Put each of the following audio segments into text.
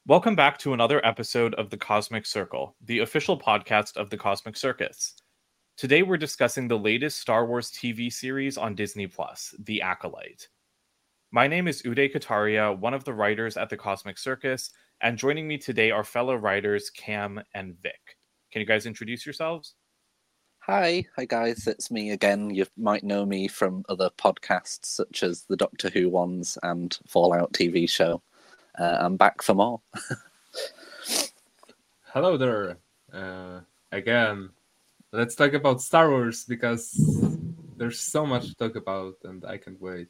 Welcome back to another episode of The Cosmic Circle, the official podcast of the Cosmic Circus. Today we're discussing the latest Star Wars TV series on Disney Plus, The Acolyte. My name is Uday Kataria, one of the writers at the Cosmic Circus, and joining me today are fellow writers Cam and Vic. Can you guys introduce yourselves? Hi guys, it's me again. You might know me from other podcasts such as the Doctor Who ones and Fallout TV show. I'm back for more. Hello there. Again, let's talk about Star Wars because there's so much to talk about and I can't wait.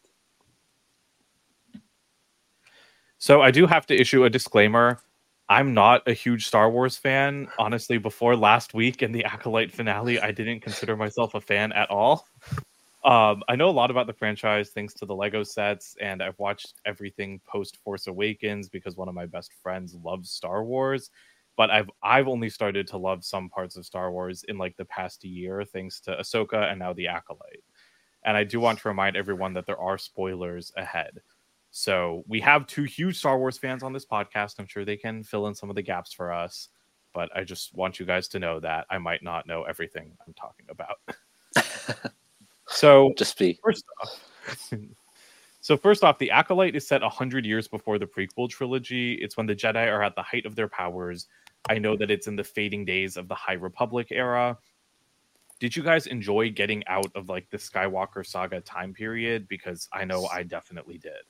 So I do have to issue a disclaimer. I'm not a huge Star Wars fan. Honestly, before last week in the Acolyte finale, I didn't consider myself a fan at all. I know a lot about the franchise thanks to the Lego sets, and I've watched everything post Force Awakens because one of my best friends loves Star Wars. But I've only started to love some parts of Star Wars in like the past year, thanks to Ahsoka and now the Acolyte. And I do want to remind everyone that there are spoilers ahead. So we have two huge Star Wars fans on this podcast. I'm sure they can fill in some of the gaps for us. But I just want you guys to know that I might not know everything I'm talking about. So first off, the Acolyte is set 100 years before the prequel trilogy. It's when the Jedi are at the height of their powers. I know that it's in the fading days of the High Republic era. Did you guys enjoy getting out of like the Skywalker saga time period? Because I know I definitely did.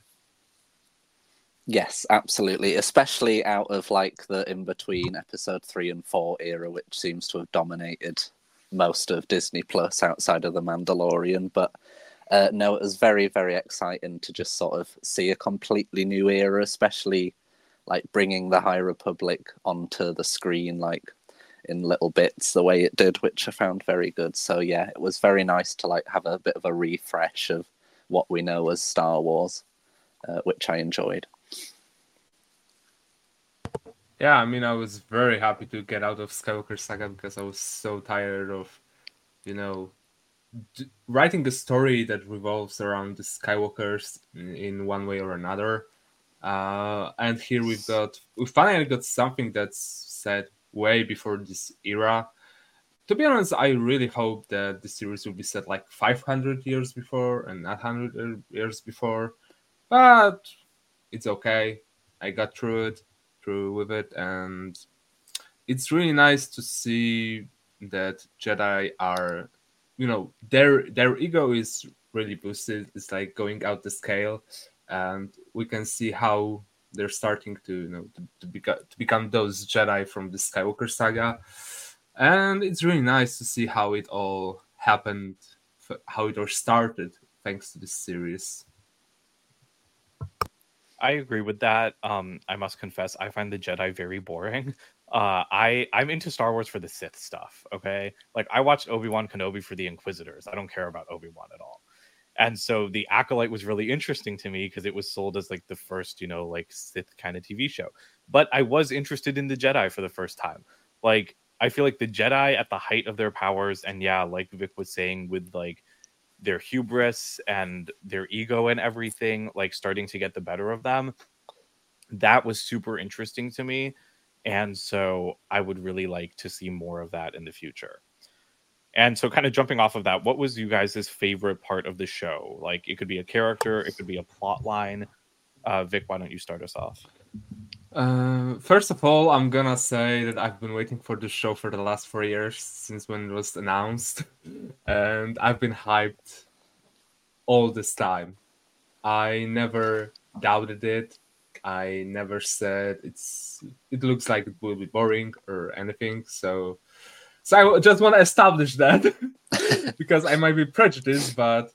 Yes, absolutely. Especially out of like the in-between episode 3 and 4 era, which seems to have dominated most of Disney Plus outside of The Mandalorian. But no, it was very, very exciting to just sort of see a completely new era, especially like bringing the High Republic onto the screen, like in little bits, the way it did, which I found very good. So yeah, it was very nice to like have a bit of a refresh of what we know as Star Wars, which I enjoyed. Yeah, I mean, I was very happy to get out of Skywalker Saga because I was so tired of, writing a story that revolves around the Skywalkers in one way or another. And here we finally got something that's set way before this era. To be honest, I really hope that the series will be set like 500 years before and not 100 years before. But it's okay. I got through with it, and it's really nice to see that Jedi are, their ego is really boosted. It's like going out the scale, and we can see how they're starting to become those Jedi from the Skywalker saga, and it's really nice to see how it all happened, how it all started thanks to this series. I agree with that. I must confess, I find the Jedi very boring. I'm into Star Wars for the Sith stuff. Okay, like I watched Obi-Wan Kenobi for the Inquisitors. I don't care about Obi-Wan at all. And so the Acolyte was really interesting to me because it was sold as like the first, like Sith kind of TV show. But I was interested in the Jedi for the first time. Like I feel like the Jedi at the height of their powers, and yeah, like Vic was saying, with like their hubris and their ego and everything like starting to get the better of them, that was super interesting to me. And so I would really like to see more of that in the future. And so kind of jumping off of that, what was you guys' favorite part of the show? Like it could be a character, it could be a plot line. Vic, why don't you start us off? First of all, I'm gonna say that I've been waiting for this show for the last 4 years since when it was announced, and I've been hyped all this time. I never doubted it. I never said it looks like it will be boring or anything. So I just want to establish that because I might be prejudiced, but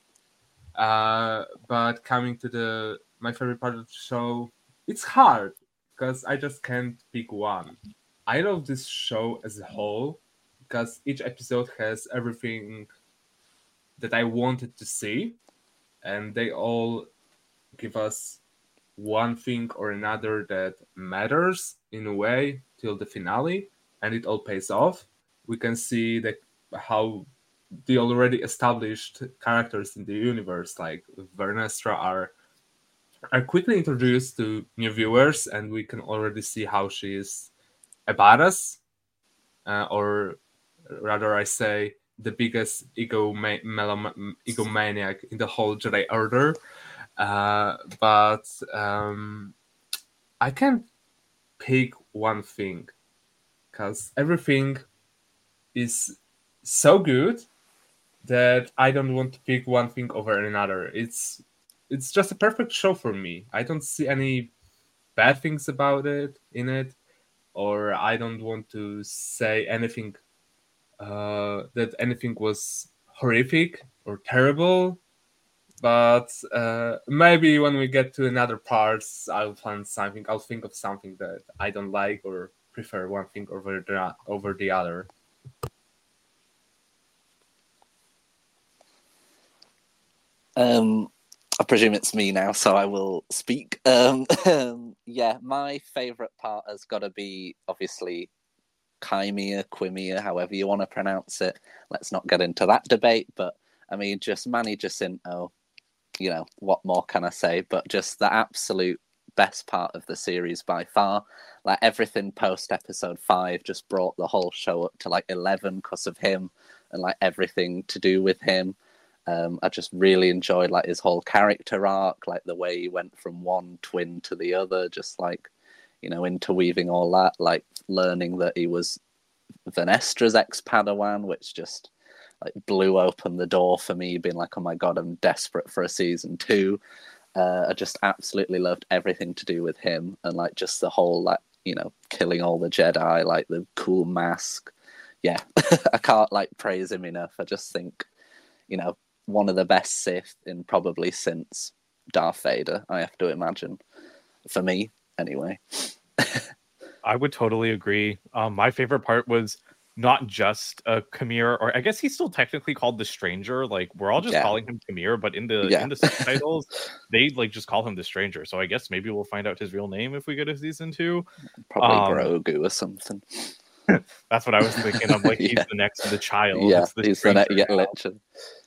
coming to my favorite part of the show, it's hard because I just can't pick one. I love this show as a whole because each episode has everything that I wanted to see, and they all give us one thing or another that matters in a way till the finale, and it all pays off. We can see how the already established characters in the universe, like Vernestra, are are quickly introduced to new viewers, and we can already see how she is a badass, or rather, I say the biggest egomaniac in the whole Jedi Order. But I can't pick one thing because everything is so good that I don't want to pick one thing over another. It's just a perfect show for me. I don't see any bad things about it in it, or I don't want to say anything that anything was horrific or terrible. But maybe when we get to another parts, I'll find something. I'll think of something that I don't like or prefer one thing over the other. I presume it's me now, so I will speak. Yeah, my favourite part has got to be, obviously, Quimia, however you want to pronounce it. Let's not get into that debate, but, I mean, just Manny Jacinto, you know, what more can I say? But just the absolute best part of the series by far. Like, everything post episode 5 just brought the whole show up to, like, 11 because of him and, like, everything to do with him. I just really enjoyed like his whole character arc, like the way he went from one twin to the other, just like, you know, interweaving all that, like learning that he was Venestra's ex-Padawan, which just like blew open the door for me, being like, oh my God, I'm desperate for a season 2. I just absolutely loved everything to do with him, and like just the whole, like, you know, killing all the Jedi, like the cool mask. Yeah, I can't like praise him enough. I just think, you know, one of the best Sith in probably since Darth Vader, I have to imagine. For me, anyway. I would totally agree. My favorite part was not just Kamir, or I guess he's still technically called the Stranger. Like, we're all just calling him Kamir, but in the subtitles, they like just call him the Stranger. So I guess maybe we'll find out his real name if we get a season 2. Probably Grogu or something. That's what I was thinking. I'm like, he's the next in the child. Yeah, he's the next. Yeah, literally.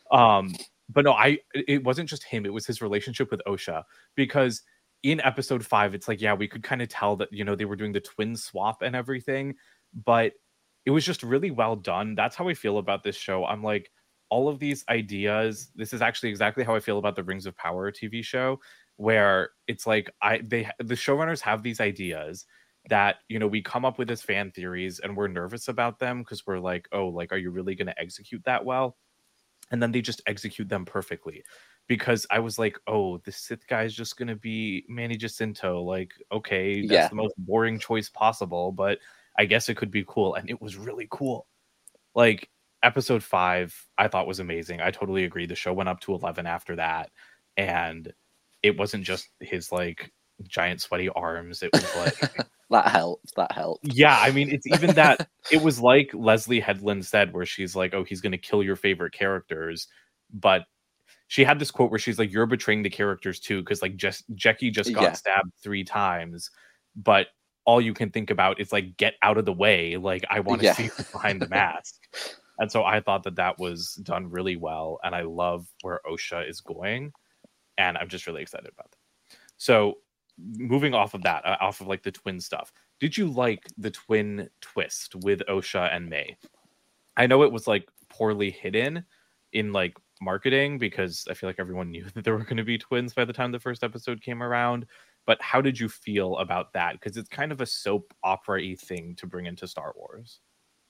But no, it wasn't just him, it was his relationship with Osha, because in episode 5, it's like, yeah, we could kind of tell that, you know, they were doing the twin swap and everything, but it was just really well done. That's how I feel about this show. I'm like, all of these ideas, this is actually exactly how I feel about the Rings of Power TV show, where it's like the showrunners have these ideas that, you know, we come up with as fan theories and we're nervous about them because we're like, oh, like, are you really going to execute that well? And then they just execute them perfectly, because I was like, oh, the Sith guy is just going to be Manny Jacinto. Like, okay, that's the most boring choice possible, but I guess it could be cool. And it was really cool. Like, episode 5, I thought was amazing. I totally agree. The show went up to 11 after that. And it wasn't just his like giant sweaty arms. It was like... That helped. Yeah, I mean, it's even that it was like Leslie Headland said, where she's like, oh, he's going to kill your favorite characters. But she had this quote where she's like, you're betraying the characters too, because like Jecki just got stabbed 3 times, but all you can think about is like, get out of the way. Like, I want to see who's behind the mask. And so I thought that was done really well. And I love where Osha is going. And I'm just really excited about that. So moving off of that, off of like the twin stuff, did you like the twin twist with Osha and May? I know it was like poorly hidden in like marketing, because I feel like everyone knew that there were going to be twins by the time the first episode came around. But how did you feel about that? Because it's kind of a soap opera-y thing to bring into Star Wars.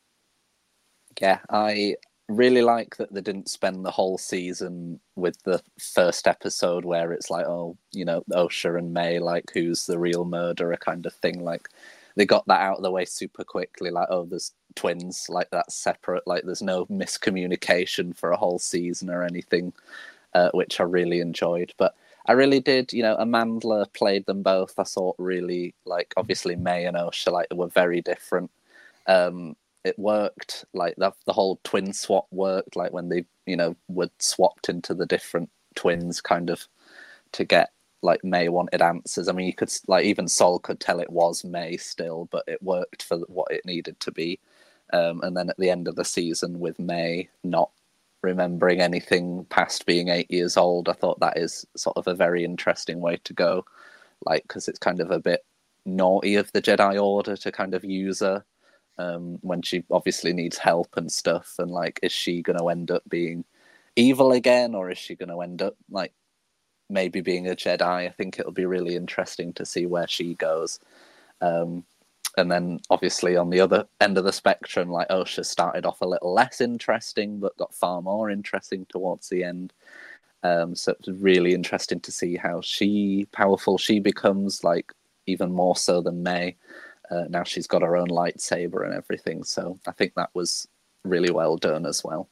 Yeah, I really like that they didn't spend the whole season with the first episode where it's like, oh, you know, Osha and May, like, who's the real murderer kind of thing. Like, they got that out of the way super quickly. Like, oh, there's twins, like, that's separate. Like, there's no miscommunication for a whole season or anything, which I really enjoyed. But I really did, you know, Amandla played them both. I thought really, like, obviously May and Osha, like, were very different. It worked, like the whole twin swap worked, like when they, you know, were swapped into the different twins kind of to get, like, May wanted answers. I mean, you could, like, even Sol could tell it was May still, but it worked for what it needed to be. And then at the end of the season with May not remembering anything past being 8 years old. I thought that is sort of a very interesting way to go, like, because it's kind of a bit naughty of the Jedi Order to kind of use her when she obviously needs help and stuff. And like, is she going to end up being evil again, or is she going to end up like maybe being a Jedi? I think it'll be really interesting to see where she goes. And then obviously on the other end of the spectrum, like Osha started off a little less interesting, but got far more interesting towards the end. So it's really interesting to see how powerful she becomes, like even more so than May. Now she's got her own lightsaber and everything. So I think that was really well done as well.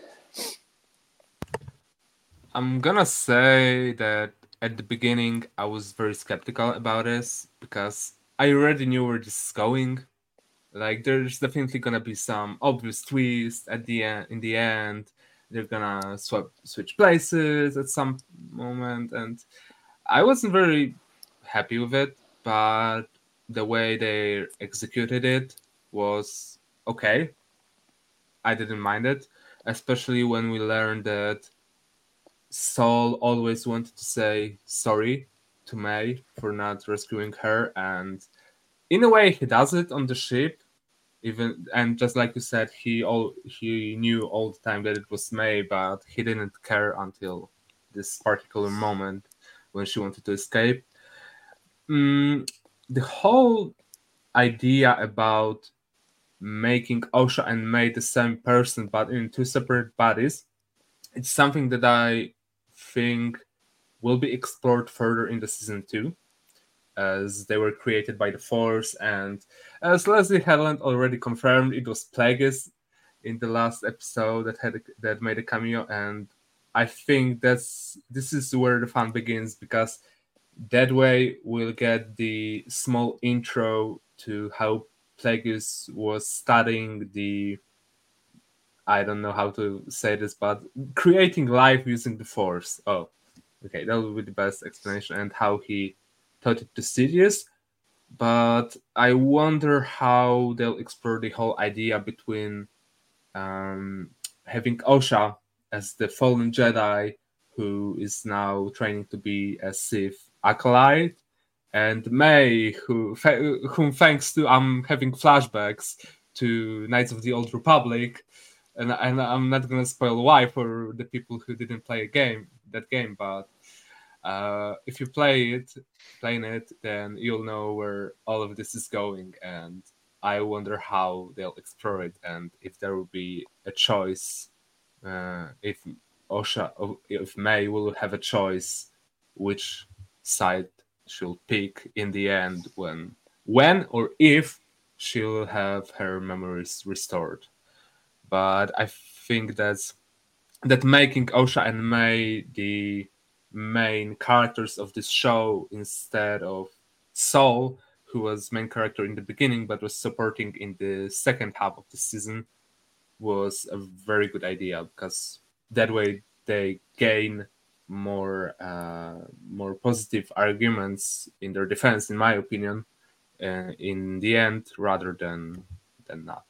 I'm gonna say that at the beginning I was very skeptical about this because I already knew where this is going. Like, there's definitely gonna be some obvious twist at the end. In the end, they're gonna switch places at some moment, and I wasn't very happy with it. But the way they executed it was okay. I didn't mind it, especially when we learned that Saul always wanted to say sorry to May for not rescuing her, and in a way he does it on the ship. Even, and just like you said, he knew all the time that it was May, but he didn't care until this particular moment when she wanted to escape. The whole idea about making Osha and May the same person but in two separate bodies, it's something that I think will be explored further in the season 2, as they were created by the Force, and as Leslie Headland already confirmed, it was Plagueis in the last episode that made a cameo, and I think this is where the fun begins, because that way we'll get the small intro to how Plagueis was studying I don't know how to say this, but creating life using the Force. Oh, okay, that would be the best explanation, and how he taught it to Sidious. But I wonder how they'll explore the whole idea between having Osha as the fallen Jedi who is now training to be a Sith acolyte, and May, whom thanks to I'm having flashbacks to Knights of the Old Republic, and I'm not gonna spoil why for the people who didn't play that game, but if you playing it, then you'll know where all of this is going, and I wonder how they'll explore it, and if there will be a choice, if May will have a choice which side she'll pick in the end, when or if she'll have her memories restored. But I think that making Osha and May the main characters of this show instead of Saul, who was main character in the beginning but was supporting in the second half of the season, was a very good idea, because that way they gain more positive arguments in their defense, in my opinion, in the end, rather than not.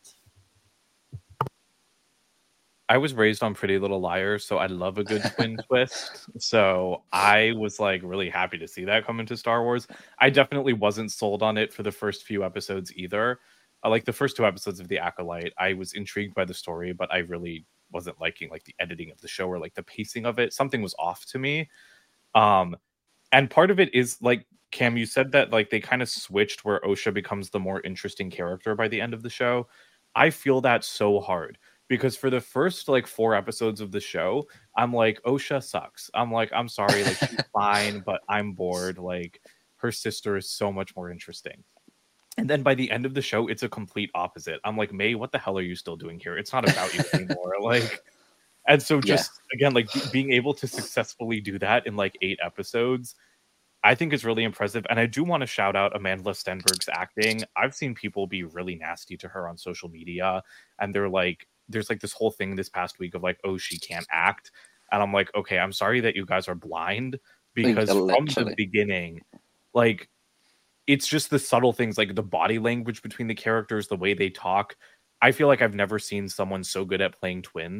I was raised on Pretty Little Liars, so I love a good twin twist. So I was like really happy to see that come into Star Wars. I definitely wasn't sold on it for the first few episodes either. Like the first 2 episodes of The Acolyte, I was intrigued by the story, but I really wasn't liking like the editing of the show or like the pacing of it. Something was off to me. And part of it is like, Cam, you said that like they kind of switched where Osha becomes the more interesting character by the end of the show. I feel that so hard. Because for the first like 4 episodes of the show, I'm like, Osha sucks. I'm like, I'm sorry, like she's fine, but I'm bored. Like her sister is so much more interesting. And then by the end of the show, it's a complete opposite. I'm like, May, what the hell are you still doing here? It's not about you anymore. Like, and so just again, like being able to successfully do that in like 8 episodes, I think is really impressive. And I do want to shout out Amanda Stenberg's acting. I've seen people be really nasty to her on social media, and they're like, there's like this whole thing this past week of like, oh, she can't act. And I'm like, okay, I'm sorry that you guys are blind, because from the beginning, like, it's just the subtle things, like the body language between the characters, the way they talk. I feel like I've never seen someone so good at playing twins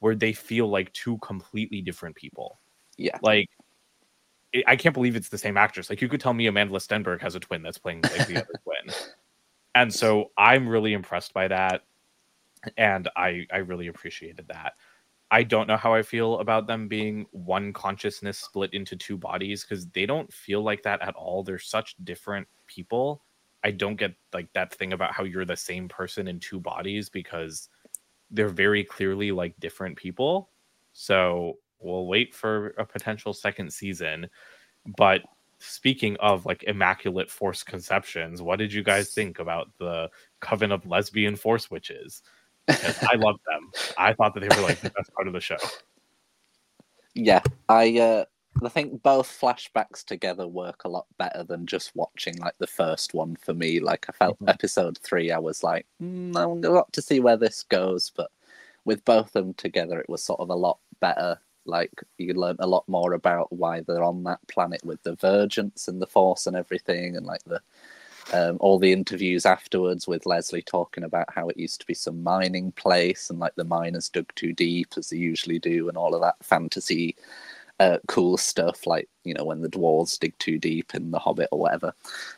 where they feel like two completely different people. Yeah. Like, I can't believe it's the same actress. Like, you could tell me Amanda Stenberg has a twin that's playing like the other twin. And so I'm really impressed by that. And I really appreciated that. I don't know how I feel about them being one consciousness split into two bodies, because they don't feel like that at all. They're such different people. I don't get like that thing about how you're the same person in two bodies, because they're very clearly like different people. So we'll wait for a potential second season. But speaking of like immaculate force conceptions, what did you guys think about the coven of lesbian force witches? Because I loved them. I thought that they were like the best part of the show. Yeah, I think both flashbacks together work a lot better than just watching like the first one for me. Like, I felt episode 3, I was like, I want to see where this goes. But with both of them together, it was sort of a lot better. Like, you learn a lot more about why they're on that planet with the Vergence and the Force and everything, and like the all the interviews afterwards with Leslie talking about how it used to be some mining place, and like the miners dug too deep as they usually do, and all of that fantasy cool stuff, like, you know, when the dwarves dig too deep in The Hobbit or whatever.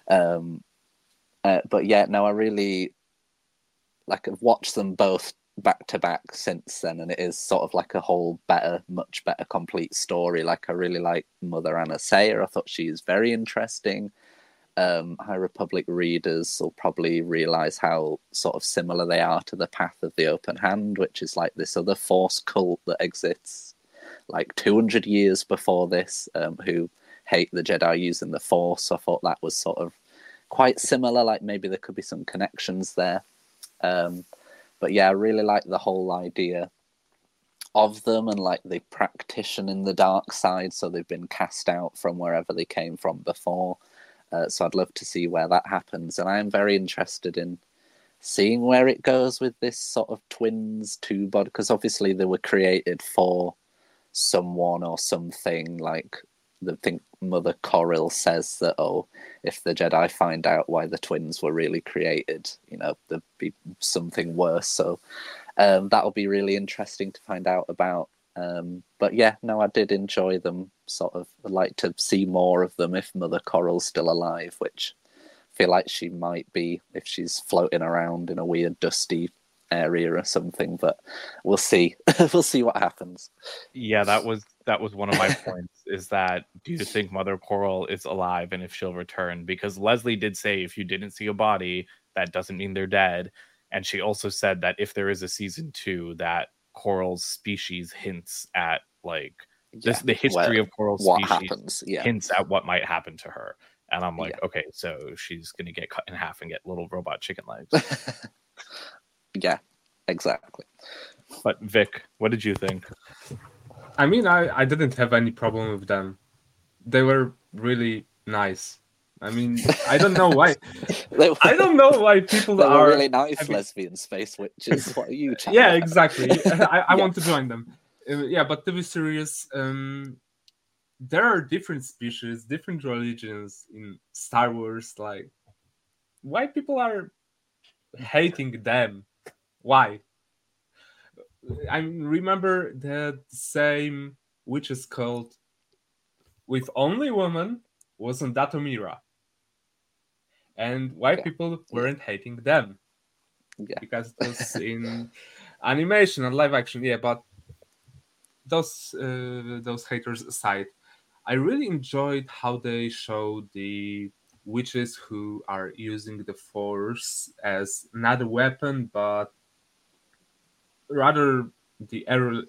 But yeah, no, I really like, I've watched them both back to back since then, and it is sort of like a whole much better complete story. Like, I really like Mother Anna Sayer. I thought she is very interesting. High Republic readers will probably realize how sort of similar they are to the Path of the Open Hand, which is like this other Force cult that exists like 200 years before this, who hate the Jedi using the Force. So I thought that was sort of quite similar, like maybe there could be some connections there. But yeah, I really like the whole idea of them, and like they practitioner in the dark side, so they've been cast out from wherever they came from before. So I'd love to see where that happens, and I am very interested in seeing where it goes with this sort of twins two body, because obviously they were created for someone or something. Like, I think Mother Corrill says that, oh, if the Jedi find out why the twins were really created, you know, there'd be something worse. So that'll be really interesting to find out about. But yeah, no, I did enjoy them. Sort of, I'd like to see more of them if Mother Corrill's still alive, which I feel like she might be if she's floating around in a weird dusty area or something. But we'll see. We'll see what happens. Yeah, that was one of my points, is that, do you think Mother Corrill is alive, and if she'll return? Because Leslie did say if you didn't see a body, that doesn't mean they're dead. And she also said that if there is a season 2, that Corrill's species hints at like the history of Corrill's what species happens, hints at what might happen to her. And I'm like, Yeah. okay, so she's gonna get cut in half and get little robot chicken legs. Yeah, exactly. But Vic, what did you think? I mean, I didn't have any problem with them. They were really nice. I mean, I don't know why. I don't know why people They were are really nice lesbian space witches. What are you chatting Yeah, about? exactly. I want to join them. Yeah, but to be serious, there are different species, different religions in Star Wars. Like, why people are hating them? Why? I remember the same witches cult with only women was on Datomira. And why people weren't hating them? Yeah. Because it was in animation and live action. Yeah, but those haters aside, I really enjoyed how they showed the witches who are using the Force as not a weapon, but rather the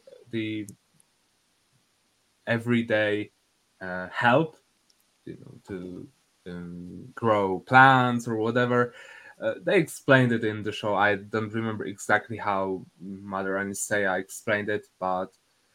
everyday help, you know, to grow plants or whatever. They explained it in the show. I don't remember exactly how Mother Anisea explained it, but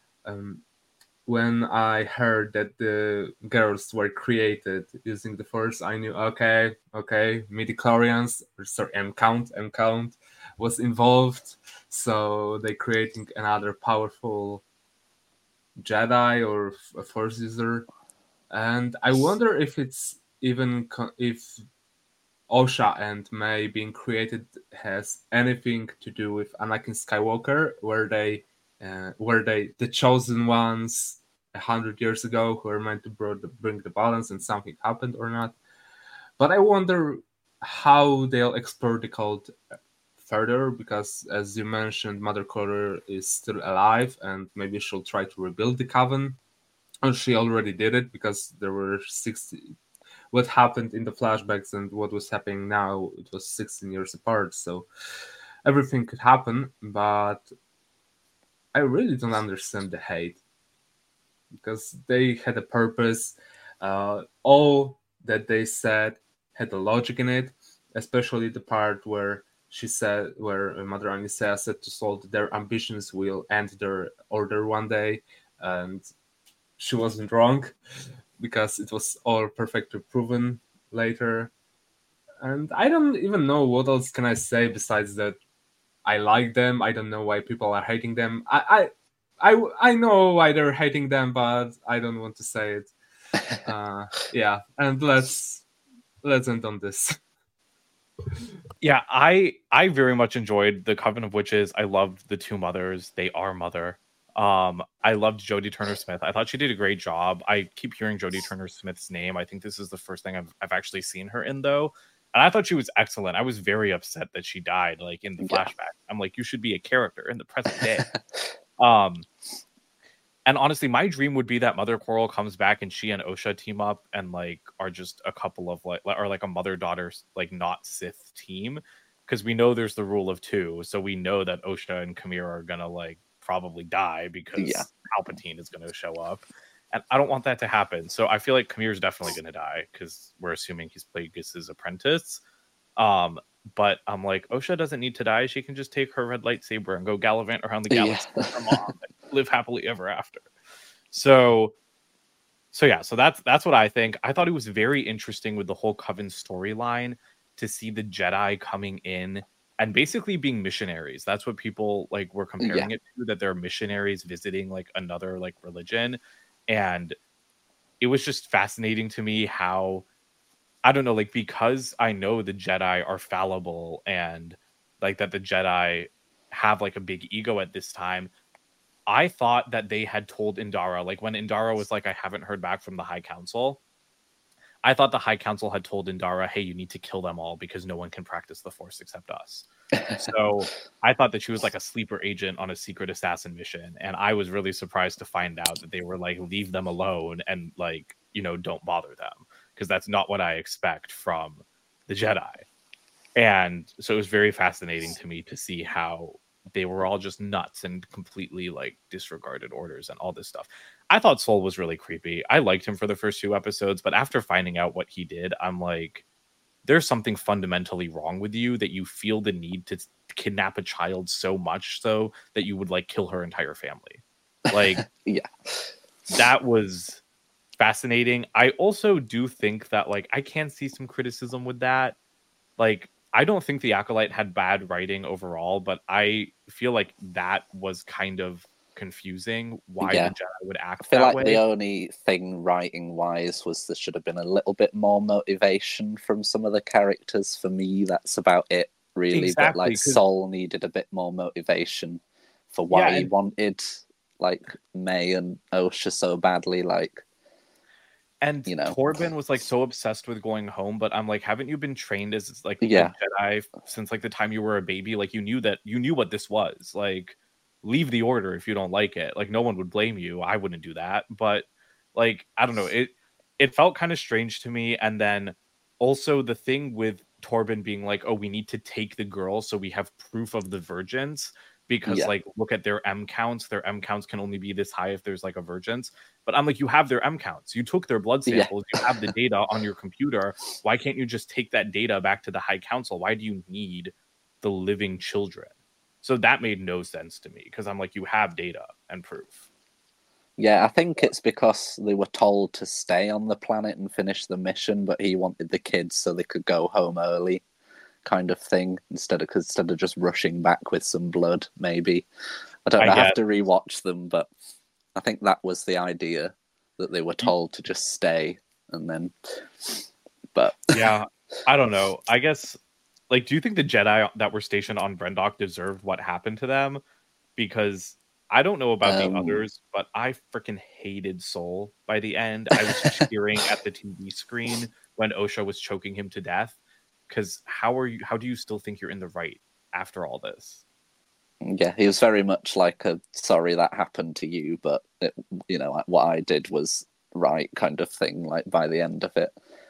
when I heard that the girls were created using the Force, I knew, okay, midichlorians, sorry, M-Count was involved, so they're creating another powerful Jedi or a Force user. And I wonder if it's even if Osha and May being created has anything to do with Anakin Skywalker, where they were they the chosen ones 100 years ago who were meant to bring the balance, and something happened or not? But I wonder how they'll explore the cult further, because as you mentioned, Mother Quarter is still alive, and maybe she'll try to rebuild the Coven. Or she already did it, because there were 60. What happened in the flashbacks and what was happening now, it was 16 years apart, so everything could happen. But I really don't understand the hate, because they had a purpose. All that they said had a logic in it, especially the part where Mother Anissa said to Saul that their ambitions will end their order one day, and she wasn't wrong, because it was all perfectly proven later. And I don't even know what else can I say besides that I like them. I don't know why people are hating them. I know why they're hating them, but I don't want to say it. Yeah, and let's end on this. Yeah, I very much enjoyed the Coven of Witches. I loved the two mothers. They are mother. I loved Jodie Turner-Smith. I thought she did a great job. I keep hearing Jodie Turner-Smith's name. I think this is the first thing I've actually seen her in, though. And I thought she was excellent. I was very upset that she died, like, in the flashback. I'm like, you should be a character in the present day. And honestly, my dream would be that Mother Quarrel comes back and she and Osha team up and like are just a couple of like a mother-daughter, like, not Sith team, because we know there's the rule of two, so we know that Osha and Chimera are gonna like probably die because Palpatine is gonna show up, and I don't want that to happen. So I feel like Chimera's definitely gonna die because we're assuming he's Plagueis' apprentice. But I'm like, Osha doesn't need to die. She can just take her red lightsaber and go gallivant around the galaxy with her mom and live happily ever after. So that's what I think. I thought it was very interesting with the whole Coven storyline to see the Jedi coming in and basically being missionaries. That's what people like were comparing it to, that they're missionaries visiting like another like religion. And it was just fascinating to me how, I don't know, like, because I know the Jedi are fallible and like that the Jedi have like a big ego at this time, I thought that they had told Indara, like when Indara was like, I haven't heard back from the High Council, I thought the High Council had told Indara, hey, you need to kill them all because no one can practice the Force except us. So I thought that she was like a sleeper agent on a secret assassin mission. And I was really surprised to find out that they were like, leave them alone and like, you know, don't bother them, because that's not what I expect from the Jedi. And so it was very fascinating to me to see how they were all just nuts and completely like disregarded orders and all this stuff. I thought Sol was really creepy. I liked him for the first 2 episodes, but after finding out what he did, I'm like, there's something fundamentally wrong with you that you feel the need to kidnap a child so much so that you would like kill her entire family. Like, that was fascinating. I also do think that like I can see some criticism with that. Like, I don't think the Acolyte had bad writing overall, but I feel like that was kind of confusing why the Jedi would act that way. I feel like the only thing writing wise was there should have been a little bit more motivation from some of the characters. For me, that's about it, really. Exactly, but like Sol needed a bit more motivation for why he wanted like May and Osha so badly, like. And you know, Torben was like so obsessed with going home, but I'm like, haven't you been trained as like a Jedi since like the time you were a baby? Like you knew what this was. Like, leave the order if you don't like it. Like, no one would blame you. I wouldn't do that. But like, I don't know. It felt kind of strange to me. And then also the thing with Torben being like, oh, we need to take the girl so we have proof of the virgins. Because like, look at their M counts. Their M counts can only be this high if there's like a virgins. But I'm like, you have their M counts. You took their blood samples. You have the data on your computer. Why can't you just take that data back to the High Council? Why do you need the living children? So that made no sense to me, because I'm like, you have data and proof. Yeah, I think it's because they were told to stay on the planet and finish the mission, but he wanted the kids so they could go home early, kind of thing, instead of just rushing back with some blood, maybe. I don't know, I have to rewatch them, but I think that was the idea, that they were told to just stay, and then... But... Yeah, I don't know. I guess, like, do you think the Jedi that were stationed on Brendok deserved what happened to them? Because I don't know about the Um, others, but I freaking hated Soul by the end. I was cheering at the TV screen when Osha was choking him to death. Because how do you still think you're in the right after all this? Yeah, he was very much like a sorry that happened to you, but like what I did was right kind of thing. Like by the end of it,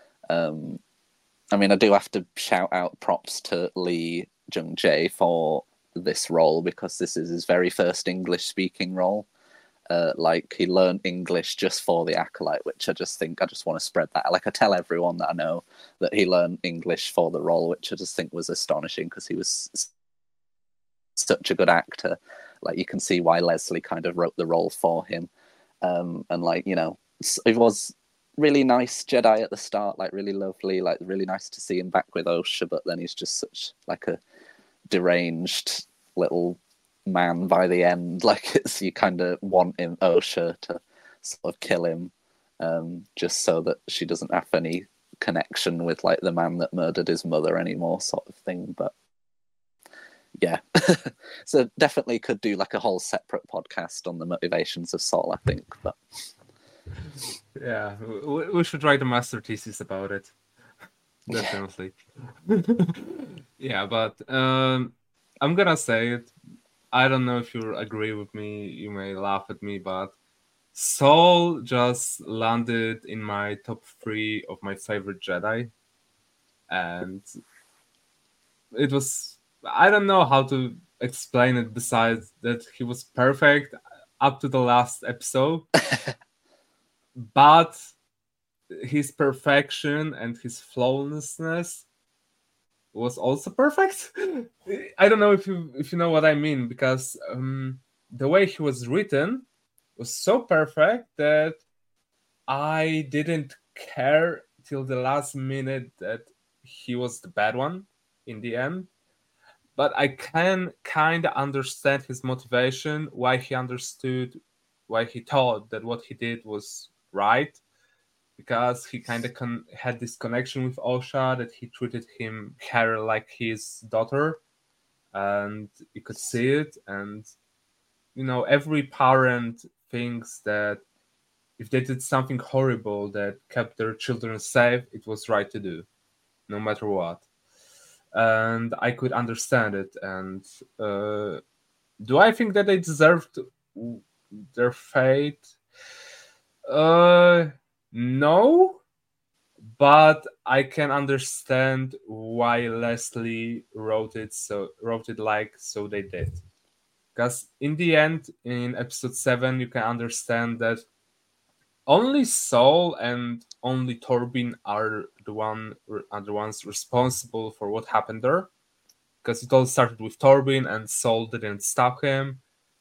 I mean, I do have to shout out props to Lee Jung Jae for this role because this is his very first English speaking role. Like he learned English just for the Acolyte, which I just want to spread that. Like I tell everyone that I know that he learned English for the role, which I just think was astonishing because he was such a good actor. Like you can see why Leslie kind of wrote the role for him, and like it was really nice Jedi at the start, like really lovely, like really nice to see him back with Osha, but then he's just such like a deranged little man by the end. Like you kind of want him Osha to sort of kill him, just so that she doesn't have any connection with like the man that murdered his mother anymore, sort of thing. But yeah, so definitely could do like a whole separate podcast on the motivations of Saul, I think. But yeah, we should write a master thesis about it. Definitely. Yeah, but I'm gonna say it. I don't know if you agree with me. You may laugh at me, but Saul just landed in my top 3 of my favorite Jedi, and it was, I don't know how to explain it besides that he was perfect up to the last episode, but his perfection and his flawlessness was also perfect. I don't know if you know what I mean, because the way he was written was so perfect that I didn't care till the last minute that he was the bad one in the end. But I can kind of understand his motivation, why he thought that what he did was right, because he kind of had this connection with Osha, that he treated her like his daughter, and you could see it. And every parent thinks that if they did something horrible that kept their children safe, it was right to do, no matter what. And I could understand it. And do I think that they deserved their fate? No, but I can understand why Leslie wrote it like so they did. Because in the end, in episode 7, you can understand that only Saul and only Torbin are the ones responsible for what happened there. Because it all started with Torbin and Saul didn't stop him.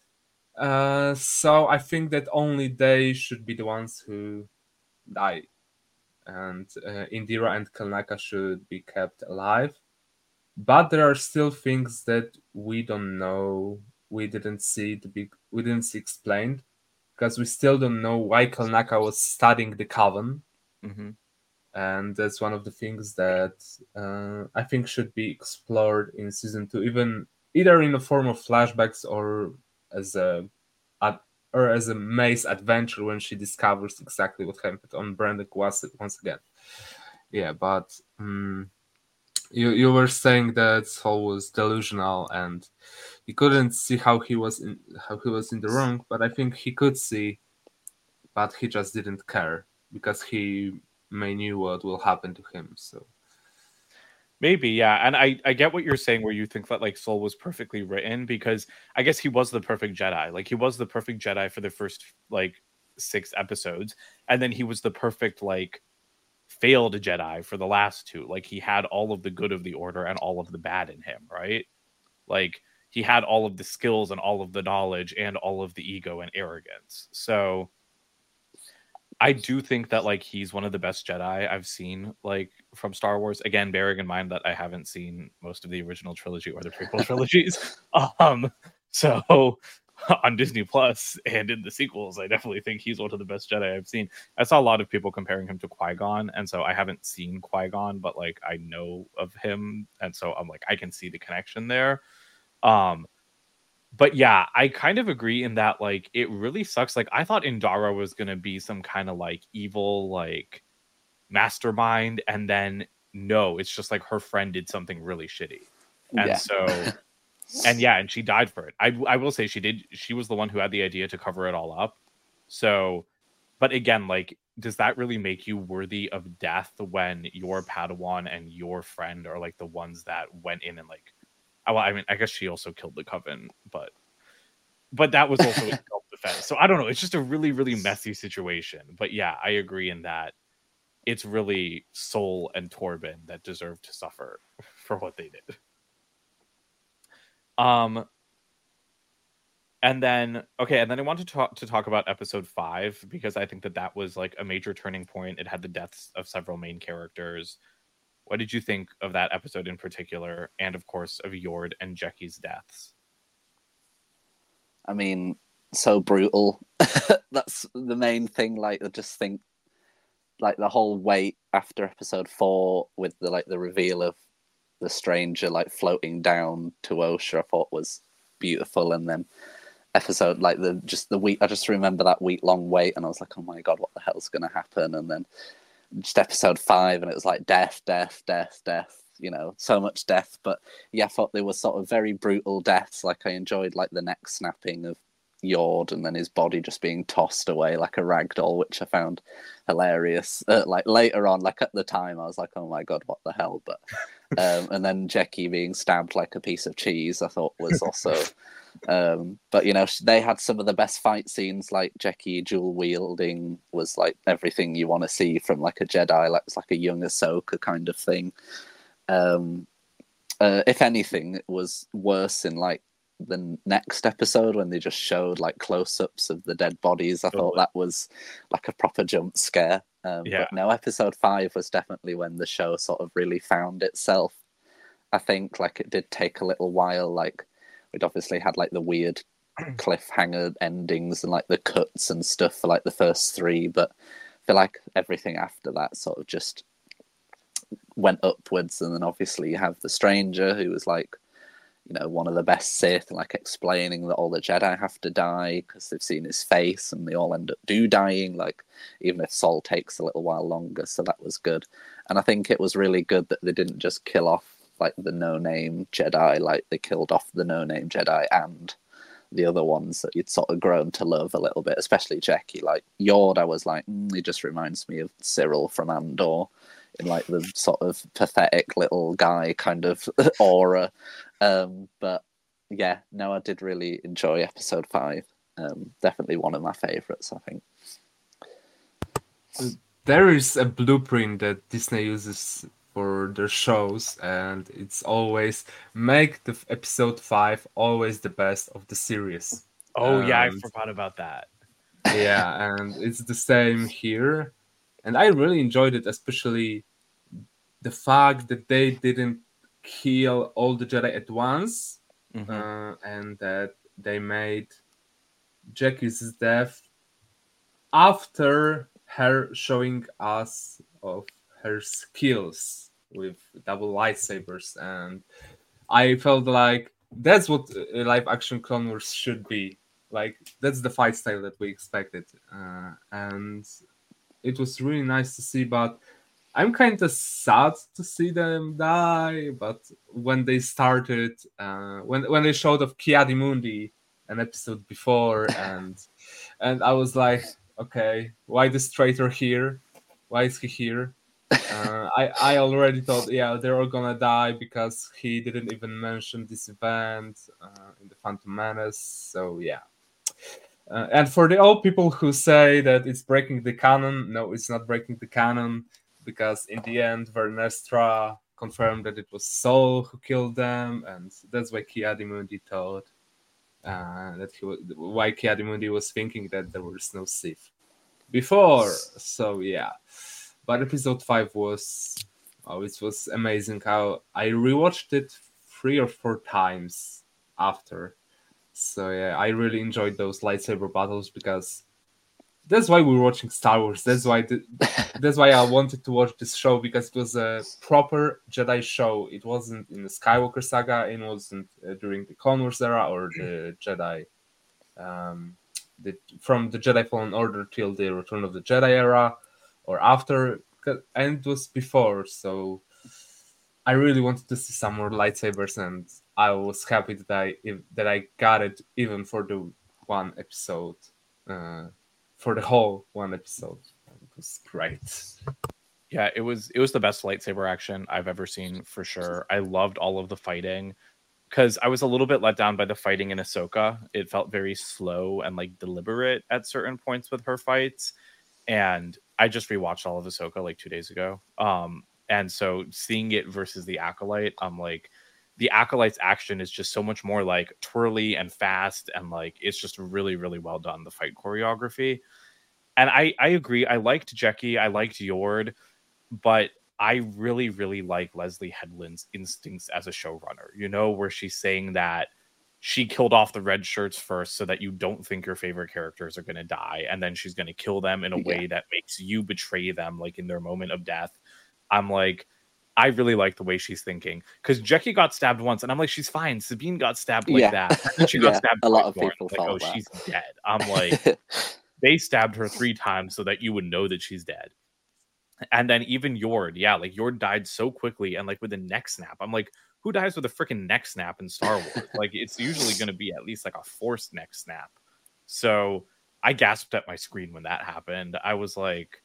So I think that only they should be the ones who die. And Indira and Kalnaka should be kept alive. But there are still things that we don't know. We didn't see explained, because we still don't know why Kalnaka was studying the Coven. Mm-hmm. And that's one of the things that I think should be explored in season 2, either in the form of flashbacks or as a Mace adventure when she discovers exactly what happened on Brandick once again. Yeah, but you were saying that Saul was delusional and he couldn't see how he was in the wrong, but I think he could see, but he just didn't care because he may knew what will happen to him. So maybe, yeah. And I get what you're saying, where you think that like Soul was perfectly written, because I guess he was the perfect Jedi. Like he was the perfect Jedi for the first like 6 episodes, and then he was the perfect like failed Jedi for the last 2. Like he had all of the good of the Order and all of the bad in him, right? Like he had all of the skills and all of the knowledge and all of the ego and arrogance. So I do think that like he's one of the best Jedi I've seen like from Star Wars. Again, bearing in mind that I haven't seen most of the original trilogy or the prequel trilogies. So on Disney Plus and in the sequels, I definitely think he's one of the best Jedi I've seen. I saw a lot of people comparing him to Qui-Gon, and so I haven't seen Qui-Gon, but like I know of him, and so I'm like I can see the connection there. But yeah, I kind of agree in that like it really sucks. Like I thought Indara was gonna be some kind of like evil like mastermind, and then no, it's just like her friend did something really shitty. And Yeah. so and yeah, and she died for it. I will say she was the one who had the idea to cover it all up. So but again, like, does that really make you worthy of death when your Padawan and your friend are like the ones that went in and like well, I mean, I guess she also killed the coven, but that was also in self-defense. So I don't know. It's just a really, really messy situation. But yeah, I agree in that it's really Soul and Torben that deserve to suffer for what they did. And then I wanted to talk about episode 5 because I think that was like a major turning point. It had the deaths of several main characters. What did you think of that episode in particular, and of course of Yord and Jecky's deaths? I mean, so brutal. That's the main thing. Like, I just think, like, the whole wait after episode 4 with the reveal of the stranger like floating down to Osha, I thought was beautiful. And then episode like the week, I just remember that week-long wait, and I was like, oh my god, what the hell's gonna happen? And then just episode 5, and it was like death, you know, so much death. But yeah, I thought they were sort of very brutal deaths. Like, I enjoyed like the neck snapping of Yord, and then his body just being tossed away like a rag doll, which I found hilarious. Like later on, like at the time, I was like, oh my god, what the hell? But and then Jecky being stabbed like a piece of cheese, I thought was also. But you know, they had some of the best fight scenes. Like Jecky dual wielding was like everything you want to see from like a Jedi. Like it's like a young Ahsoka kind of thing. If anything, it was worse in like the next episode when they just showed like close-ups of the dead bodies. I thought that was like a proper jump scare. But no, episode 5 was definitely when the show sort of really found itself. I think like it did take a little while. Like we'd obviously had like the weird cliffhanger endings and like the cuts and stuff for like the first 3, but I feel like everything after that sort of just went upwards. And then obviously you have the stranger who was like, you know, one of the best Sith, and like explaining that all the Jedi have to die because they've seen his face, and they all end up dying, like even if Sol takes a little while longer. So that was good. And I think it was really good that they didn't just kill off like the no-name Jedi, like they killed off the no-name Jedi and the other ones that you'd sort of grown to love a little bit, especially Jecki. Like Yord, I was like, he just reminds me of Cyril from Andor in like the sort of pathetic little guy kind of aura. But yeah, no, I did really enjoy episode 5. Definitely one of my favorites, I think. There is a blueprint that Disney uses for their shows, and it's always make the episode 5 always the best of the series. Oh yeah, I forgot about that. Yeah, and it's the same here. And I really enjoyed it, especially the fact that they didn't kill all the Jedi at once, and that they made Jecky's death after her showing us of her skills with double lightsabers. And I felt like that's what live action Clone Wars should be. Like, that's the fight style that we expected. And it was really nice to see, but I'm kind of sad to see them die. But when they started, when they showed of Ki-Adi-Mundi an episode before, and I was like, okay, why this traitor here? Why is he here? I already thought, yeah, they're all gonna die because he didn't even mention this event in the Phantom Menace. So yeah. And for the old people who say that it's breaking the canon, no, it's not breaking the canon, because in the end, Vernestra confirmed that it was Sol who killed them, and that's why Ki-Adi-Mundi thought why Ki-Adi-Mundi was thinking that there was no Sith before. So yeah, but episode 5 was, it was amazing. How I rewatched it 3 or 4 times after. So yeah, I really enjoyed those lightsaber battles because that's why we're watching Star Wars. That's why I wanted to watch this show, because it was a proper Jedi show. It wasn't in the Skywalker saga. It wasn't during the Clone Wars era or the Jedi, from the Jedi Fallen Order till the Return of the Jedi era, or after, and it was before. So I really wanted to see some more lightsabers, and I was happy that I got it, even for the one episode. For the whole one episode. It was great. Yeah, it was the best lightsaber action I've ever seen, for sure. I loved all of the fighting, because I was a little bit let down by the fighting in Ahsoka. It felt very slow and like deliberate at certain points with her fights. And I just rewatched all of Ahsoka like 2 days ago. And so seeing it versus the Acolyte, I'm like, the Acolyte's action is just so much more like twirly and fast, and like it's just really, really well done, the fight choreography. And I agree. I liked Jecki, I liked Yord, but I really, really like Leslie Headland's instincts as a showrunner. You know, where she's saying that she killed off the red shirts first so that you don't think your favorite characters are going to die, and then she's going to kill them in a way that makes you betray them, like in their moment of death. I'm like, I really like the way she's thinking, because Jecki got stabbed once, and I'm like, she's fine. Sabine got stabbed like that. And then she got stabbed. A lot of people like, oh, that. She's dead. I'm like, they stabbed her 3 times so that you would know that she's dead. And then even Yord, like Yord died so quickly and like with a neck snap. I'm like, who dies with a freaking neck snap in Star Wars? Like, it's usually going to be at least like a forced neck snap. So I gasped at my screen when that happened. I was like,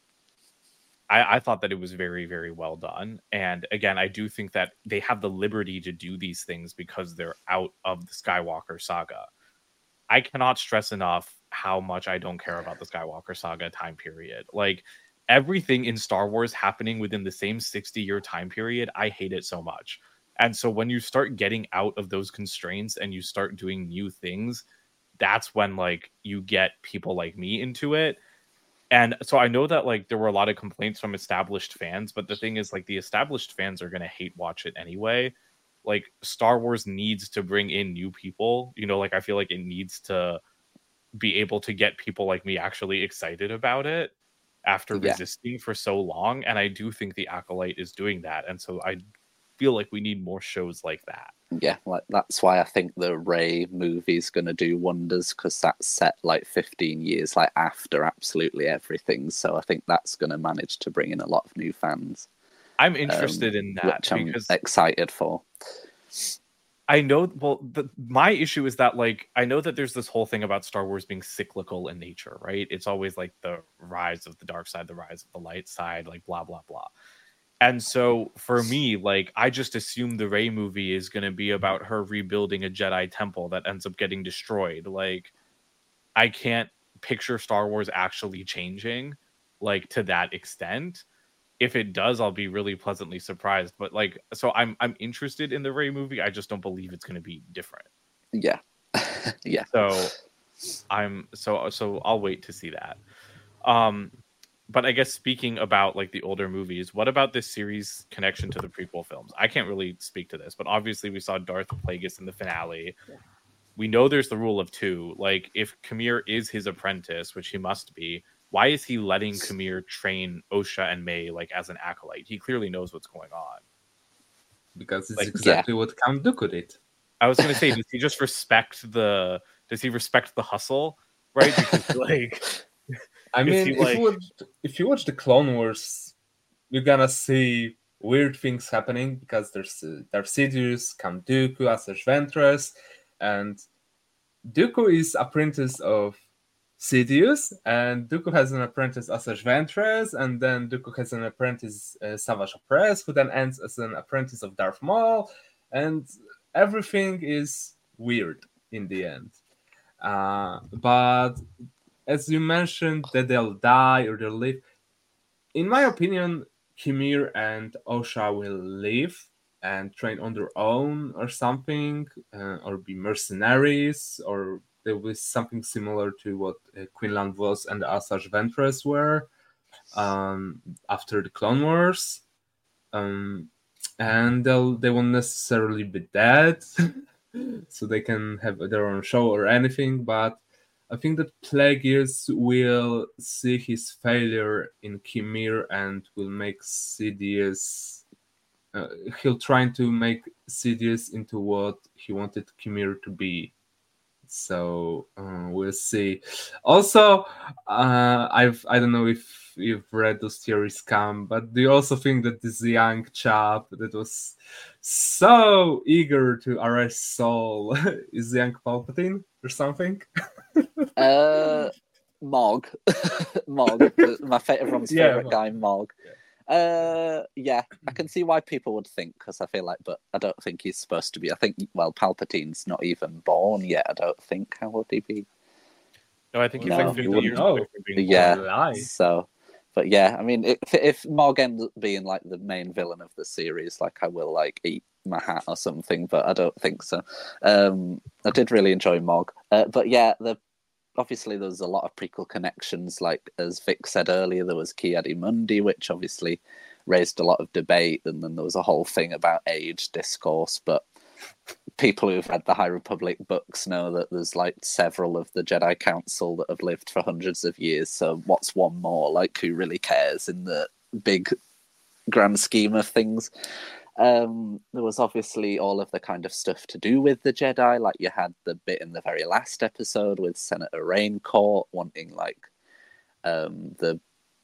I thought that it was very, very well done. And again, I do think that they have the liberty to do these things because they're out of the Skywalker saga. I cannot stress enough how much I don't care about the Skywalker saga time period. Like, everything in Star Wars happening within the same 60-year time period, I hate it so much. And so when you start getting out of those constraints and you start doing new things, that's when like you get people like me into it. And so I know that like there were a lot of complaints from established fans, but the thing is, like, the established fans are going to hate watch it anyway. Like, Star Wars needs to bring in new people, you know, like I feel like it needs to be able to get people like me actually excited about it after resisting for so long. And I do think the Acolyte is doing that. And so I feel like we need more shows like that. Yeah, like that's why I think the Rey movie is going to do wonders, because that's set like 15 years like after absolutely everything. So I think that's going to manage to bring in a lot of new fans. I'm interested in that, which I'm excited for. I know, well, my issue is that, like, I know that there's this whole thing about Star Wars being cyclical in nature, right? It's always like the rise of the dark side, the rise of the light side, like blah, blah, blah. And so for me, like, I just assume the Rey movie is going to be about her rebuilding a Jedi temple that ends up getting destroyed. Like, I can't picture Star Wars actually changing, like, to that extent. If it does, I'll be really pleasantly surprised. But like, so I'm interested in the Rey movie. I just don't believe it's going to be different. Yeah, yeah. So I'll wait to see that. But I guess speaking about like the older movies, what about this series' connection to the prequel films? I can't really speak to this, but obviously we saw Darth Plagueis in the finale. Yeah. We know there's the rule of 2. Like, if Kamir is his apprentice, which he must be, why is he letting Kamir train Osha and May like as an acolyte? He clearly knows what's going on. Because it's like, exactly what Count Dooku did. I was going to say, does he respect the hustle, right? Because like, I mean, if you watch the Clone Wars, you're gonna see weird things happening, because there's Darth Sidious, Count Dooku, Asajj Ventress, and Dooku is apprentice of Sidious, and Dooku has an apprentice Asajj Ventress, and then Dooku has an apprentice Savage Opress, who then ends as an apprentice of Darth Maul, and everything is weird in the end. But as you mentioned, that they'll die or they'll live. In my opinion, Kamir and Osha will live and train on their own or something, or be mercenaries, or there was something similar to what Quinlan Vos and Asajj Ventress were after the Clone Wars. And they won't necessarily be dead, so they can have their own show or anything, but I think that Plagueis will see his failure in Kimir and will make Sidious. He'll try to make Sidious into what he wanted Kimir to be. So we'll see. Also, I don't know if you've read those theories, Cam, but do you also think that this young chap that was so eager to arrest Saul is young Palpatine or something? Mog, Mog, everyone's Yeah, favorite Mog. guy, Mog. Yeah, I can see why people would think, because I feel like, but I don't think he's supposed to be. I think, well, Palpatine's not even born yet. I don't think. How would he be? No, I think he's No, like he 50 wouldn't years know. away from being Yeah. born. Lie. So, but yeah, I mean, if Mog ends up being like the main villain of the series, like I will like eat my hat or something, but I don't think so. I did really enjoy Mog, but yeah, obviously there's a lot of prequel connections. Like as Vic said earlier, there was Ki-Adi-Mundi, which obviously raised a lot of debate, and then there was a whole thing about age discourse. But people who've read the High Republic books know that there's like several of the Jedi Council that have lived for hundreds of years. So what's one more? Like, who really cares in the big grand scheme of things? There was obviously all of the kind of stuff to do with the Jedi. Like you had the bit in the very last episode with Senator Raincourt wanting like the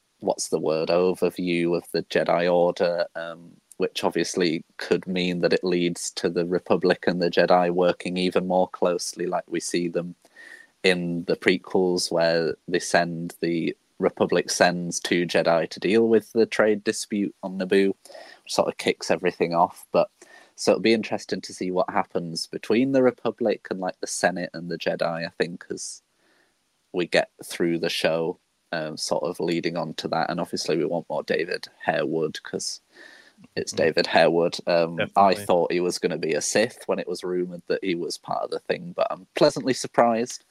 overview of the Jedi Order, which obviously could mean that it leads to the Republic and the Jedi working even more closely, like we see them in the prequels, where the Republic sends 2 Jedi to deal with the trade dispute on Naboo, which sort of kicks everything off. But so it'll be interesting to see what happens between the Republic and like the Senate and the Jedi, I think, as we get through the show, sort of leading on to that. And obviously we want more David Harewood, because it's David Harewood. I thought he was going to be a Sith when it was rumoured that he was part of the thing, but I'm pleasantly surprised.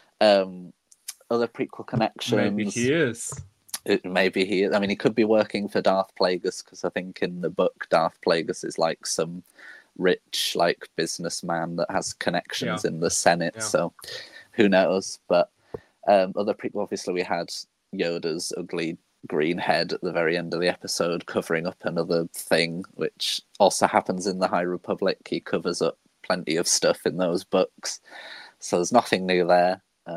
Other prequel connections. Maybe he is. Maybe he is. I mean, he could be working for Darth Plagueis, because I think in the book Darth Plagueis is like some rich like businessman that has connections in the Senate. Yeah. So who knows? But other people, obviously, we had Yoda's ugly green head at the very end of the episode covering up another thing, which also happens in the High Republic. He covers up plenty of stuff in those books, so there's nothing new there.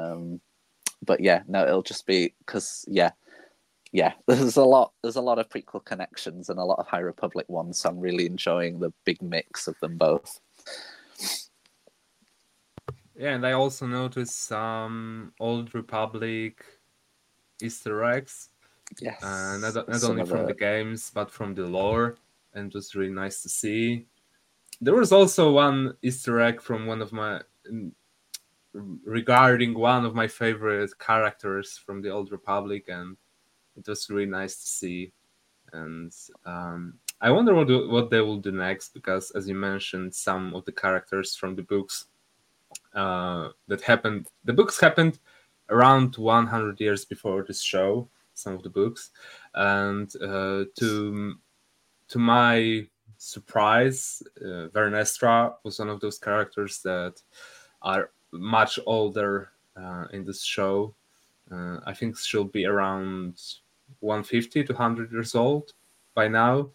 But yeah, no, it'll just be because there's a lot of prequel connections and a lot of High Republic ones, so I'm really enjoying the big mix of them both. Yeah, and I also noticed some Old Republic Easter eggs. Yes, Not only from the games, but from the lore, and it was really nice to see. There was also one Easter egg from regarding one of my favorite characters from the Old Republic, and it was really nice to see. And I wonder what they will do next, because as you mentioned, some of the characters from the books the books happened around 100 years before this show, some of the books, and to my surprise, Vernestra was one of those characters that are much older in this show. I think she'll be around 150 to 100 years old by now.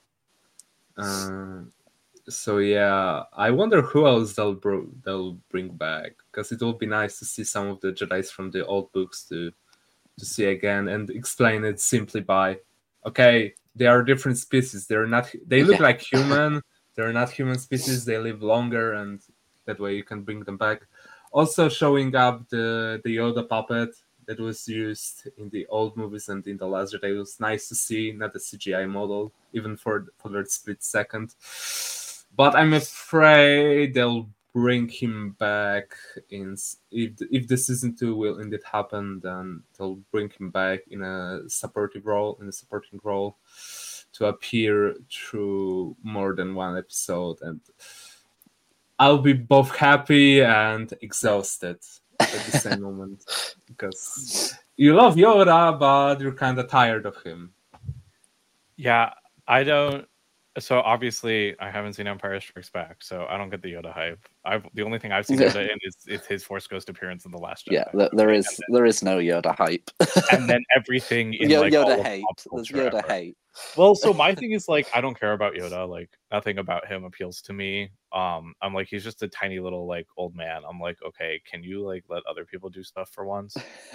So yeah, I wonder who else they'll bring back, because it will be nice to see some of the Jedis from the old books to see again, and explain it simply by, okay, they are different species. They look like human. They're not human species. They live longer, and that way you can bring them back. Also showing up the Yoda puppet that was used in the old movies and in The Last Jedi was nice to see, not a CGI model, even for that split second. But I'm afraid they'll bring him back if the season 2 will indeed happen, then they'll bring him back in a supporting role to appear through more than one episode, and I'll be both happy and exhausted at the same moment, because you love Yoda, but you're kind of tired of him. Yeah, I don't So obviously, I haven't seen Empire Strikes Back, so I don't get the Yoda hype. The only thing I've seen Yoda in is his Force Ghost appearance in The Last Jedi. Yeah, there is no Yoda hype. And then everything in like Yoda all of hate. pop There's culture Yoda ever. hate. Well, so my thing is like I don't care about Yoda. Like nothing about him appeals to me. I'm like he's just a tiny little like old man. I'm like, okay, can you like let other people do stuff for once?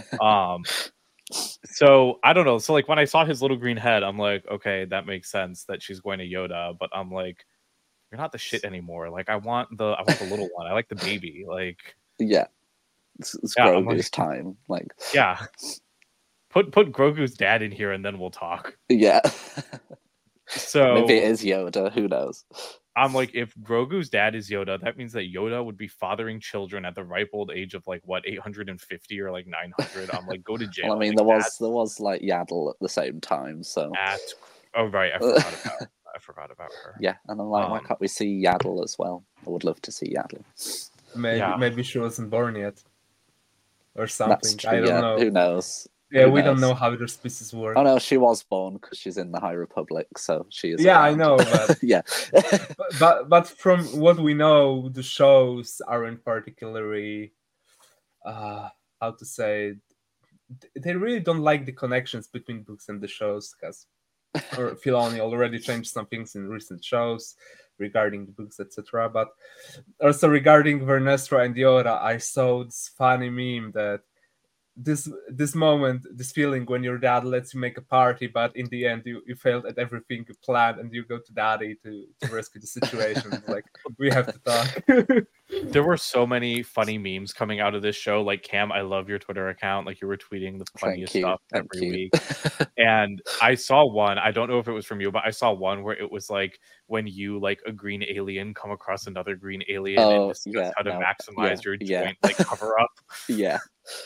So I don't know. So like when I saw his little green head, I'm like, okay, that makes sense that she's going to Yoda. But I'm like, you're not the shit anymore. Like I want the little one. I like the baby. Like Yeah, it's Yeah, Grogu's like- time. Like, yeah, put Grogu's dad in here and then we'll talk. yeah, So maybe it is Yoda. Who knows? I'm like, if Grogu's dad is Yoda, that means that Yoda would be fathering children at the ripe old age of like what 850 or like 900. I'm like, go to jail. Well, I mean, Like, there was like Yaddle at the same time, so that's oh right, I forgot about her. yeah. And I'm like, why can't we see Yaddle as well? I would love to see Yaddle. Maybe she wasn't born yet, or something. That's true. I don't know. Who knows? Yeah, Who we don't knows? know how their species work. Oh no, she was born because she's in the High Republic, so she is. Yeah, I around. know, but yeah. but from what we know, the shows aren't particularly, how to say, they really don't like the connections between books and the shows, because Filoni already changed some things in recent shows regarding the books, etc. But also regarding Vernestra and Yoda, I saw this funny meme that this moment, this feeling when your dad lets you make a party, but in the end you failed at everything you planned, and you go to daddy to rescue the situation. It's like, we have to talk. There were so many funny memes coming out of this show. Like, Cam, I love your Twitter account. Like, you were tweeting the funniest stuff every week. And I saw one, I don't know if it was from you, but I saw one where it was like when you like a green alien come across another green alien and discuss how to maximize your joint like cover up. Yeah.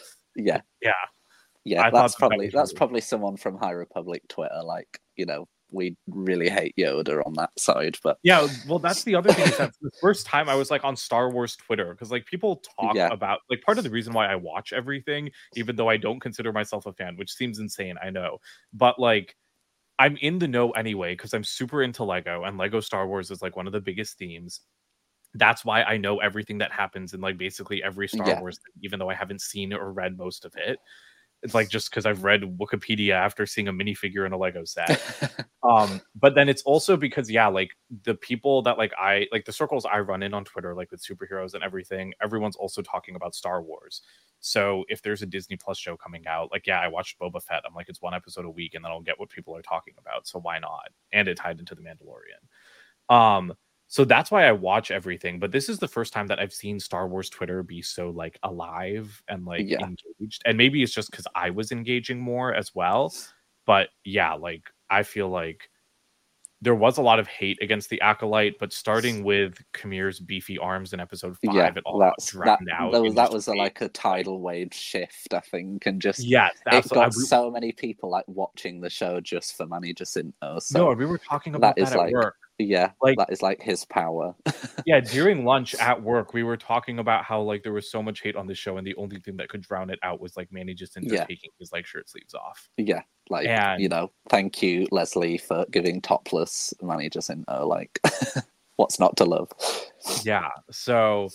That's probably someone from High Republic Twitter. Like, you know, we really hate Yoda on that side, but yeah, well, that's the other thing. Is that the first time I was like on Star Wars Twitter, because like people talk about like part of the reason why I watch everything, even though I don't consider myself a fan, which seems insane, I know, but like I'm in the know anyway because I'm super into Lego, and Lego Star Wars is like one of the biggest themes. That's why I know everything that happens in like basically every Star Wars thing, even though I haven't seen or read most of it. It's like just because I've read Wikipedia after seeing a minifigure in a Lego set. But then it's also because, like the people that like the circles I run in on Twitter, like with superheroes and everything, everyone's also talking about Star Wars. So if there's a Disney Plus show coming out, like, I watched Boba Fett. I'm like, it's one episode a week and then I'll get what people are talking about. So why not? And it tied into The Mandalorian. So that's why I watch everything. But this is the first time that I've seen Star Wars Twitter be so like alive and like engaged. And maybe it's just because I was engaging more as well. But like I feel like there was a lot of hate against the Acolyte, but starting with Kamir's beefy arms in episode 5, it all got drowned out. That was like a tidal wave shift, I think, and just it got so many people like watching the show just for Manny Jacinto. So no, we were talking about that at work. Yeah, like that is like his power. During lunch at work, we were talking about how like there was so much hate on the show, and the only thing that could drown it out was like Manny Jacinto taking his like shirt sleeves off. Yeah, like you know, thank you, Leslie, for giving topless Manny Jacinto. Like, what's not to love? Yeah, so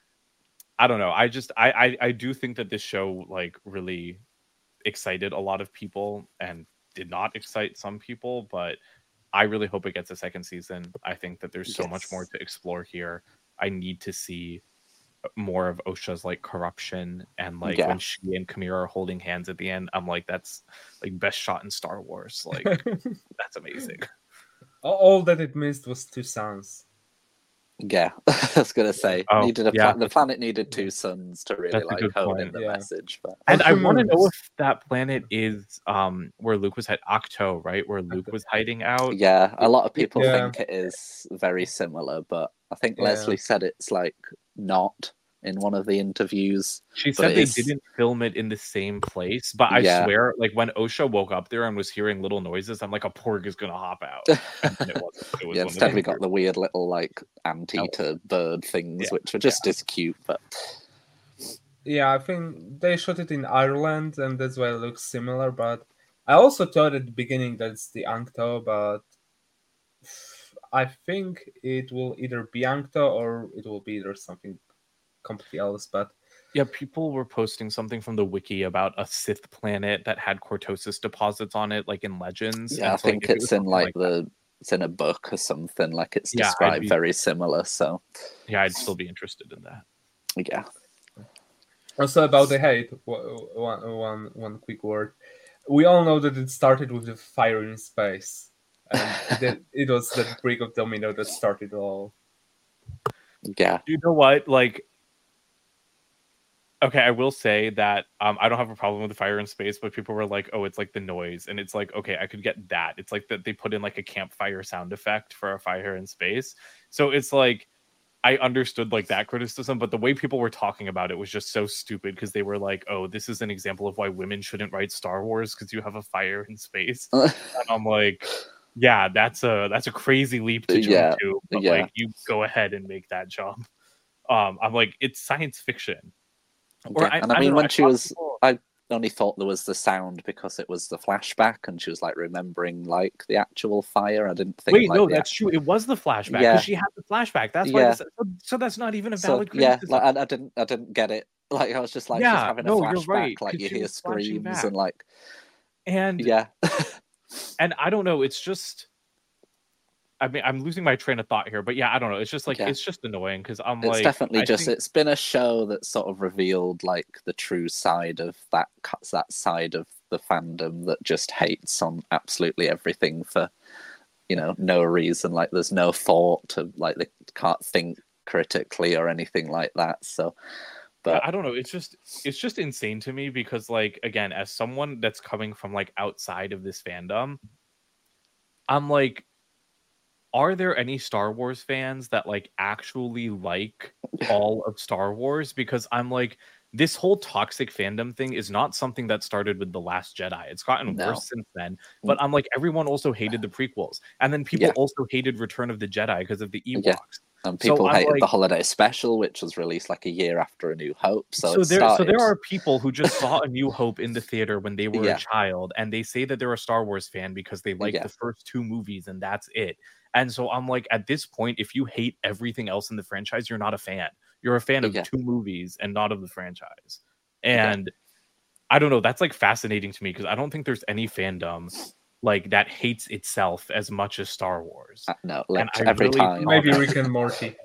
I don't know. I do think that this show like really excited a lot of people and did not excite some people, but I really hope it gets a second season. I think that there's so much more to explore here. I need to see more of Osha's like corruption, and like when she and Kamira are holding hands at the end, I'm like, that's like best shot in Star Wars. Like that's amazing. All that it missed was 2 suns. Yeah, I was gonna say the planet needed 2 suns to really like hone in the message. But... And I want to know if that planet is where Luke was at Octo, right? Where Luke was hiding out. Yeah, a lot of people think it is very similar, but I think Leslie said it's like not in one of the interviews. She said they didn't film it in the same place, but I swear, like when Osha woke up there and was hearing little noises, I'm like, a porg is gonna hop out. And it wasn't. It was instead we got the weird little like anteater bird things, which are just as cute. But yeah, I think they shot it in Ireland, and that's why it looks similar. But I also thought at the beginning that it's the Ancto, but I think it will either be Ankto or it will be either something completely else. But Yeah, people were posting something from the wiki about a Sith planet that had cortosis deposits on it, like in Legends. Yeah, I And so, like, think if it it's was in something like that, it's in a book or something. Like it's Yeah, described very similar. So yeah, I'd still be interested in that. yeah. also about the hate, one quick word. We all know that it started with the fire in space, and it was that brick of domino that started it all. Yeah. You know what? Like, okay, I will say that I don't have a problem with the fire in space, but people were like, "Oh, it's like the noise," and it's like, okay, I could get that. It's like that they put in like a campfire sound effect for a fire in space, so it's like I understood like that criticism, but the way people were talking about it was just so stupid because they were like, "Oh, this is an example of why women shouldn't write Star Wars because you have a fire in space," and I'm like, "Yeah, that's a crazy leap to jump to, but like you go ahead and make that jump." I'm like, it's science fiction. Or And I mean, don't know, when I she thought was, people- I only thought there was the sound because it was the flashback, and she was like remembering like the actual fire. I didn't think. Wait, like, no, that's true. It was the flashback because she had the flashback. That's why. Yeah. So that's not even a So valid yeah, criticism. like I didn't get it. Like I was just like, she's Yeah, having a no, you're flashback. right, Like 'cause you she hear was flashing screams back. and like, And yeah. and I don't know. It's just. I mean, I'm losing my train of thought here, but yeah, I don't know. It's just like it's just annoying because I'm It's like, definitely I just think- it's been a show that sort of revealed like the true side of that side of the fandom that just hates on absolutely everything for no reason. Like there's no thought to like they can't think critically or anything like that. So, but yeah, I don't know. It's just insane to me because like again, as someone that's coming from like outside of this fandom, I'm like, are there any Star Wars fans that like actually like all of Star Wars? Because I'm like, this whole toxic fandom thing is not something that started with The Last Jedi. It's gotten worse since then. But I'm like, everyone also hated the prequels. And then people also hated Return of the Jedi because of the Ewoks. Yeah. And people hated the holiday special, which was released like a year after A New Hope. So there are people who just saw A New Hope in the theater when they were a child, and they say that they're a Star Wars fan because they like the first two movies, and that's it. And so I'm like, at this point, if you hate everything else in the franchise, you're not a fan. You're a fan of two movies and not of the franchise. And I don't know. That's like fascinating to me because I don't think there's any fandom like that hates itself as much as Star Wars. No, like every time. Maybe Rick and Morty.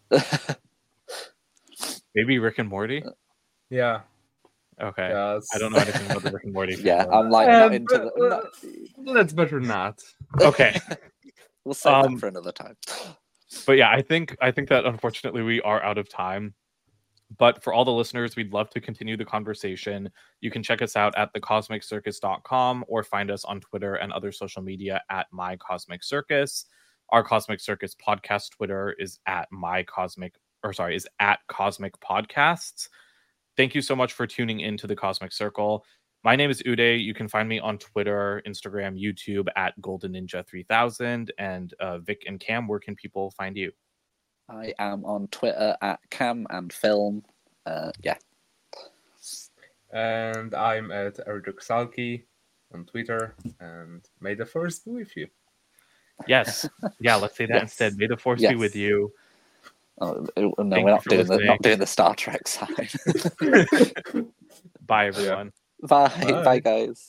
Maybe Rick and Morty. Yeah. Okay. Yes. I don't know anything about the Rick and Morty. I'm like not into the. Let's better not. Okay. We'll save that for another time. But yeah, I think that unfortunately we are out of time. But for all the listeners, we'd love to continue the conversation. You can check us out at thecosmiccircus.com or find us on Twitter and other social media at mycosmiccircus. Our Cosmic Circus podcast Twitter is at Cosmic Podcasts. Thank you so much for tuning in to the Cosmic Circle. My name is Uday. You can find me on Twitter, Instagram, YouTube at Golden Ninja 3000. And Vic and Cam, where can people find you? I am on Twitter at Cam and Film. Yeah. And I'm at Erdruksalki on Twitter. And may the Force be with you. Yes. Yeah, let's say that instead. May the Force be with you. Oh, no, we're not doing the Star Trek side. Bye, everyone. Bye, guys.